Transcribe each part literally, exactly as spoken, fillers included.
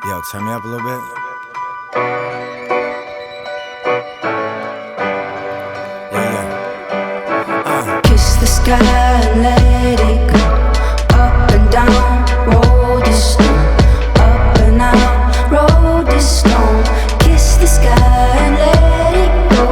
Yo, turn me up a little bit. Yeah, yeah. Uh. Kiss the sky and let it go. Up and down, roll the stone. Up and out, roll the stone. Kiss the sky and let it go.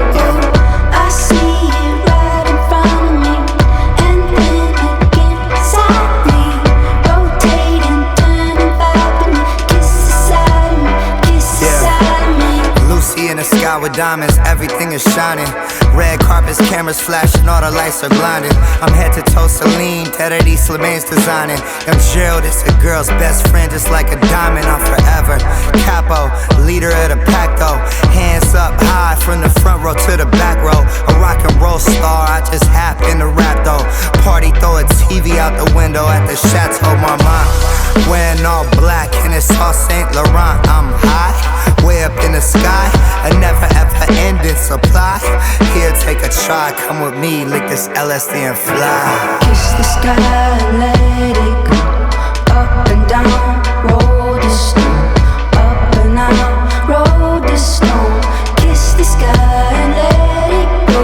I see it right in front of me, and then again beside me. Rotating, turning, vibing me. Kiss the side of me, kiss the side of me. Lucy in the sky with diamonds, everything is shining. Red carpets, cameras flashing, all the lights are blinding. I'm head to toe Celine, Ted Eddie Slimaine's designing. Young Gerald is a girl's best friend, just like a diamond, I'm forever. Capo, leader of the pack though. Hands up high from the front row to the back row. A rock and roll star, I just happen to rap though. Party, throw a T V out the window at the Chateau Marmont. Wearing all black and it's all Saint Laurent. I'm high, way up in the sky, a never ever ending supply. Here, take a try, come with me, lick this L S D and fly. Kiss the sky and let it go. Up and down, roll the stone. Up and out, roll the stone. Kiss the sky and let it go.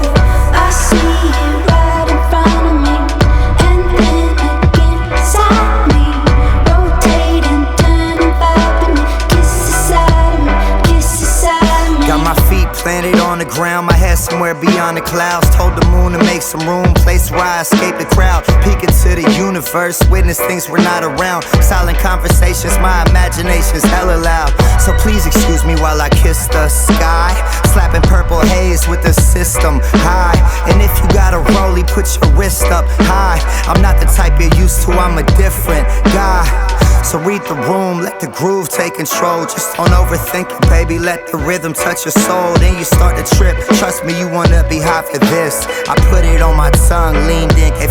I see it right in front of me, and then again beside me. Rotating, turning, vibing me. Kiss the side of me, kiss the side of me. Got my feet planted on the ground, my head somewhere beyond the clouds. Told the moon to make some room, place where I escape the crowd. Peek into the universe, witness things we're not around. Silent conversations, my imagination's hella loud. So please excuse me while I kiss the sky, slapping purple haze with the system high. And if you got a rollie, put your wrist up high. I'm not the type you're used to, I'm a different guy. So read the room, let the groove take control. Just don't overthink it, baby, let the rhythm touch your soul. Then you start to trip, trust me, you wanna be high for this. I put it on my tongue, leaned in,